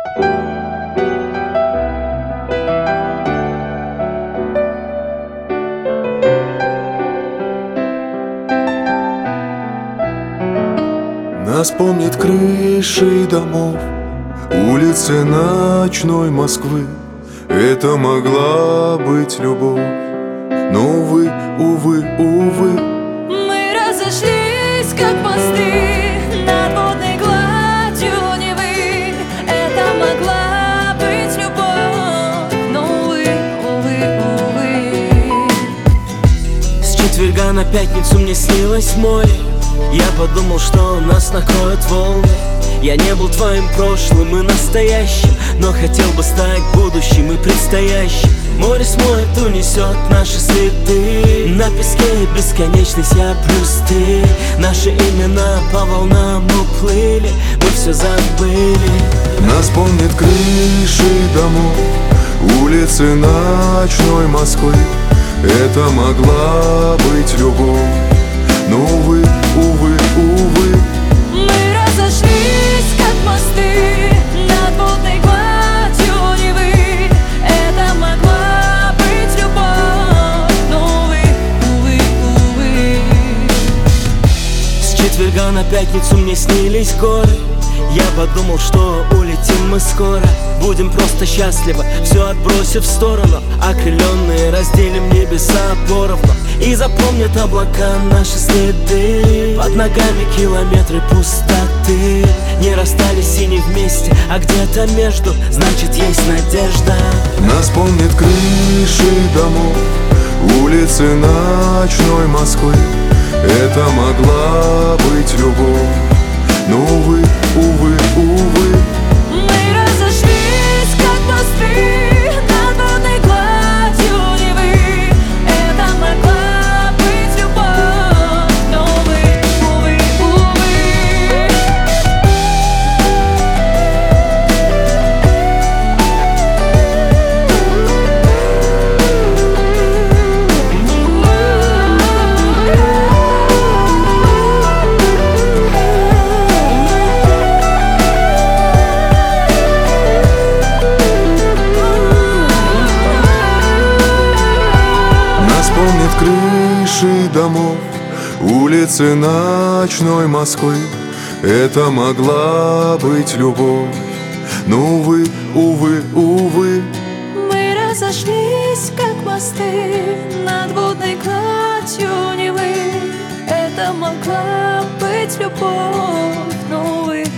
Нас помнят крыши домов, улицы ночной Москвы. Это могла быть любовь, но, увы, увы, увы. Мы разошлись, как мосты над водной гладью Невы. Это могла быть любовь, но, увы, увы, увы. С четверга на пятницу мне снилось море. Я подумал, что нас накроют волны. Я не был твоим прошлым и настоящим, но хотел бы стать будущим и предстоящим. Море смоет, унесет наши следы. На песке бесконечность я плюс ты. Наши имена по волнам уплыли, мы все забыли. Нас помнят крыши домов, улицы ночной Москвы. Это могла быть любовь, но, увы, увы, увы. Мы разошлись, как мосты над водной гладью Невы. Это могла быть любовь, но, увы, увы, увы. С четверга на пятницу мне снились горы. Я подумал, что улетим мы скоро. Будем просто счастливы, все отбросив в сторону. Окрыленные разделим небеса поровну. И запомнят облака наши следы. Под ногами километры пустоты. Не расстались и не вместе, а где-то между, значит, есть надежда. Нас помнят крыши домов, улицы ночной Москвы. Это могла быть любовь, но, увы, увы, увы. Мы разошлись, как мосты над водной гладью Невы. Это могла быть любовь, но, увы, увы, увы. Нас помнят крыши домов, улицы ночной Москвы. Это могла быть любовь, но, увы, увы, увы. Мы разошлись, как мосты над водной гладью Невы. Это могла быть любовь, но, увы,